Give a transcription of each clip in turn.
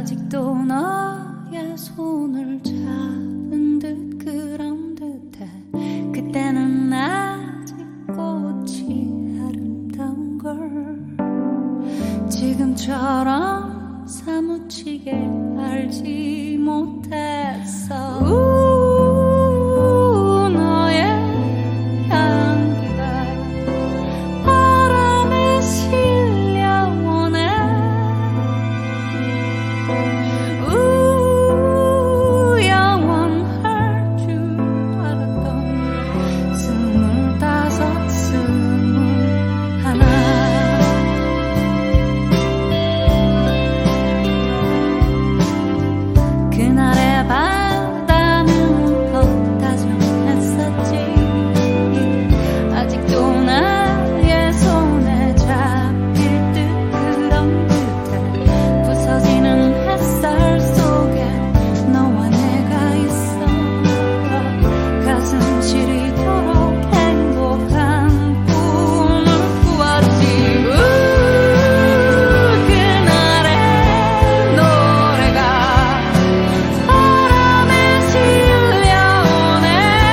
아직도 너의 손을 잡은 듯 그런 듯해. 그때는 아직 꽃이 아름다운 걸 지금처럼 사무치게 알지 못했어. 너의 향기가 바람에 실려오네. 영원할 줄 알았던 25, 21 그날의 바다는 더 다정했었지. 아직도 나의 손에 잡힐 듯 그런 듯해. 부서지는 햇살 속에 너와 내가 있어. 가슴 시리도록 행복한 꿈을 꾸었지. 그날의 노래가 바람에 실려오네.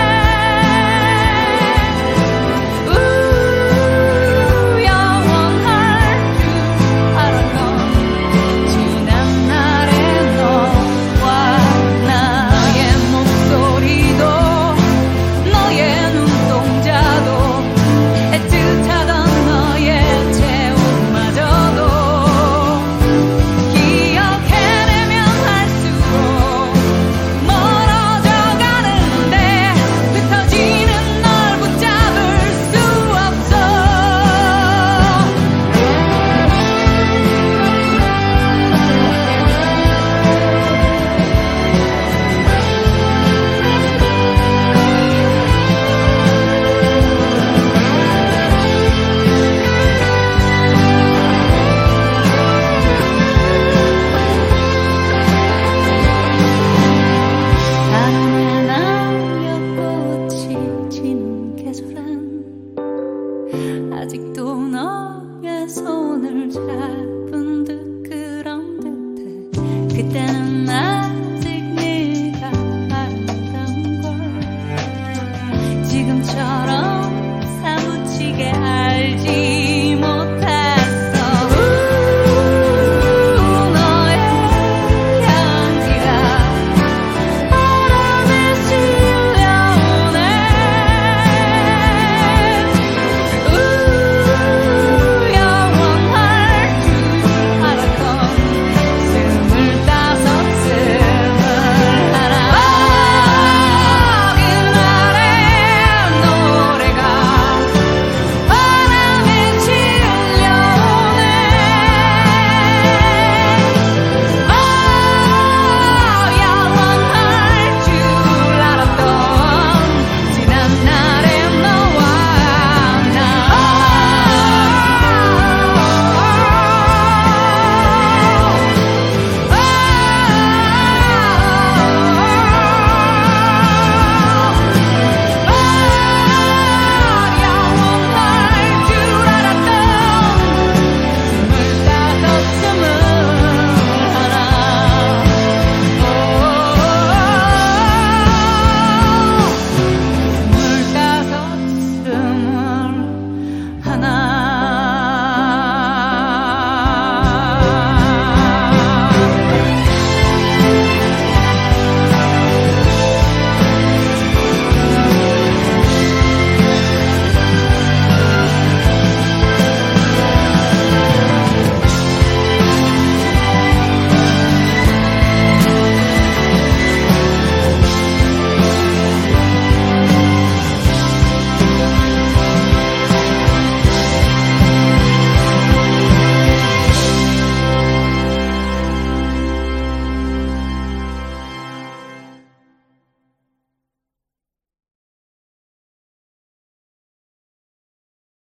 영원할 줄 알았던 지난 날의 너와 나의 목소리도 너의 눈동자도 애틋하던 너의 체온마저도 기억해내면 할수록 멀어져 가는데 흩어지는 널 붙잡을 수 없어. 바람에 날려 꽃이 지는 계절엔 아직도 너의 손을 잡은 듯 그런 듯해. 그때는 나